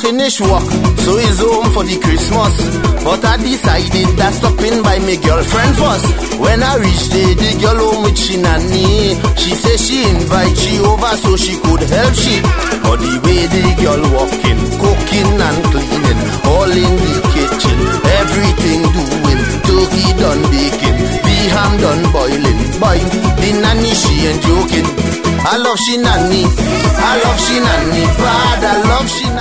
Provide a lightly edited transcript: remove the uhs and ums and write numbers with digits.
finish work, so he's home for the Christmas. But I decided that stopping by my girlfriend first. When I reached there, the girl home with she nanny. She said she invite she over so she could help she. But the way the girl walking, cooking and cleaning, all in the kitchen, everything doing, turkey done baking, the ham done boiling. Boy, the nanny she ain't joking. I love she nanny, I love she nanny, bad, I love she